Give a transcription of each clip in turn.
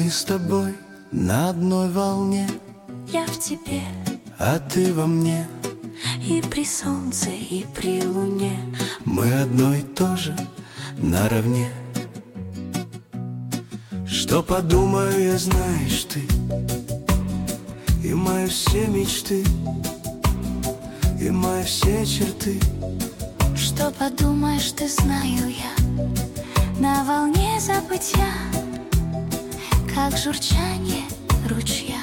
Мы с тобой на одной волне, Я в тебе, а ты во мне. и при солнце, и при луне. Мы одно и то же наравне. Что подумаю я, знаешь ты, и мои все мечты, и мои все черты. Что подумаешь, ты, знаю я, на волне забытья, как журчание ручья.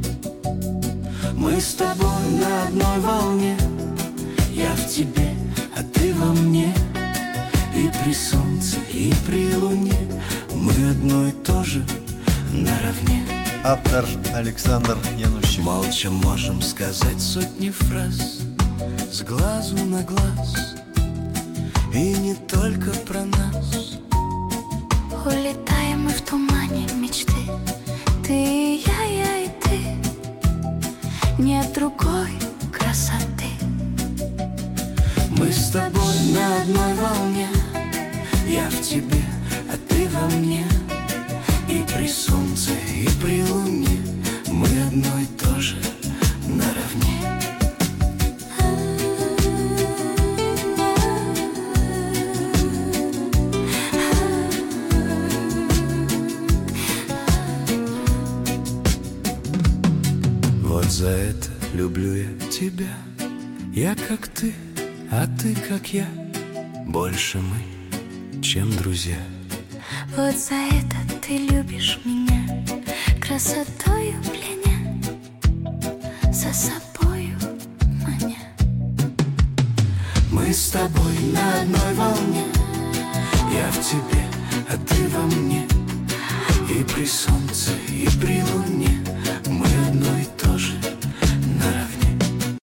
Мы с тобой на одной волне, я в тебе, а ты во мне. И при солнце, и при луне мы одно и то же наравне. Автор Александр Янущик. Молча можем сказать сотни фраз с глазу на глаз, и не только про нас. Улетаем мы в тумане мечты, ты и я и ты. Нет другой красоты. Мы с тобой на одной волне, я в тебе, а ты во мне. И при солнце, и при луне мы одно и то же наравне. Вот за это люблю я тебя. Я как ты, а ты как я. Больше мы, чем друзья. Вот за это ты любишь меня, красотою пленя, за собою маня. Мы с тобой на одной волне, я в тебе, а ты во мне. И при солнце, и при луне